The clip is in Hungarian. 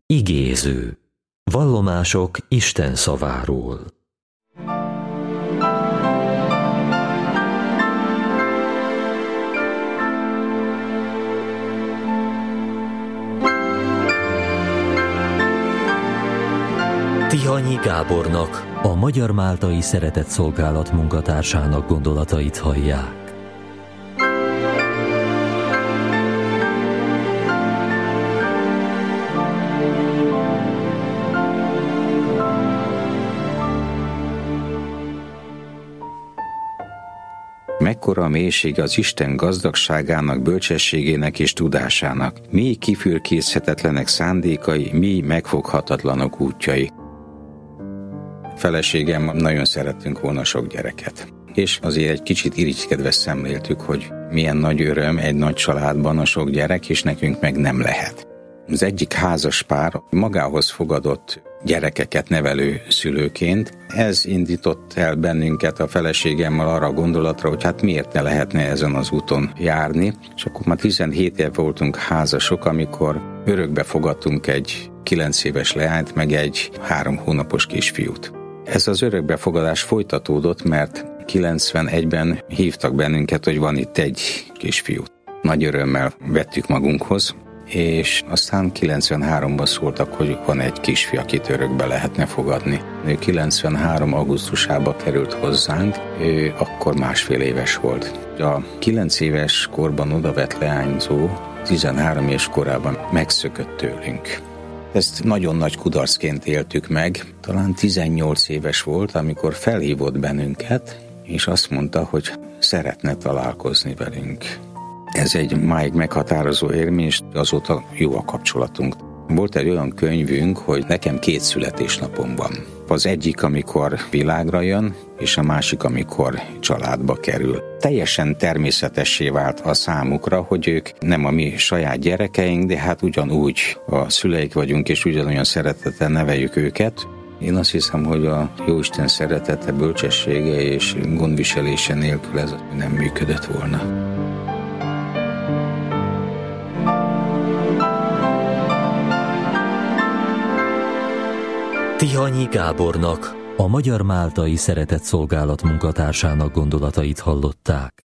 Igéző. Vallomások Isten szaváról. Tihanyi Gábornak, a Magyar Máltai Szeretetszolgálat munkatársának gondolatait hallják. Mekkora a mélység az Isten gazdagságának, bölcsességének és tudásának, mély kifürkészhetetlenek szándékai, mély megfoghatatlanok útjai. Feleségem nagyon szerettünk volna sok gyereket. És azért egy kicsit irigykedve szemléltük, hogy milyen nagy öröm egy nagy családban a sok gyerek, és nekünk meg nem lehet. Az egyik házas pár magához fogadott gyerekeket nevelő szülőként. Ez indított el bennünket a feleségemmel arra a gondolatra, hogy hát miért ne lehetne ezen az úton járni. És akkor már 17 év voltunk házasok, amikor örökbe fogadtunk egy 9 éves leányt, meg egy 3 hónapos kisfiút. Ez az örökbefogadás folytatódott, mert 91-ben hívtak bennünket, hogy van itt egy kisfiú. Nagy örömmel vettük magunkhoz, és aztán 93-ban szóltak, hogy van egy kisfiú, akit örökbe lehetne fogadni. Ő 93. augusztusában került hozzánk, ő akkor 1,5 éves volt. A 9 éves korban odavett leányzó 13 éves korában megszökött tőlünk. Ezt nagyon nagy kudarcként éltük meg. Talán 18 éves volt, amikor felhívott bennünket, és azt mondta, hogy szeretne találkozni velünk. Ez egy máig meghatározó élmény, és azóta jó a kapcsolatunk. Volt egy olyan könyvünk, hogy nekem 2 születésnapom van. Az egyik, amikor világra jön, és a másik, amikor családba kerül. Teljesen természetessé vált a számukra, hogy ők nem a mi saját gyerekeink, de hát ugyanúgy a szüleik vagyunk, és ugyanolyan szeretettel neveljük őket. Én azt hiszem, hogy a Jóisten szeretete, bölcsessége és gondviselése nélkül ez nem működött volna. Tihanyi Gábornak, a Magyar Máltai Szeretetszolgálat munkatársának gondolatait hallották.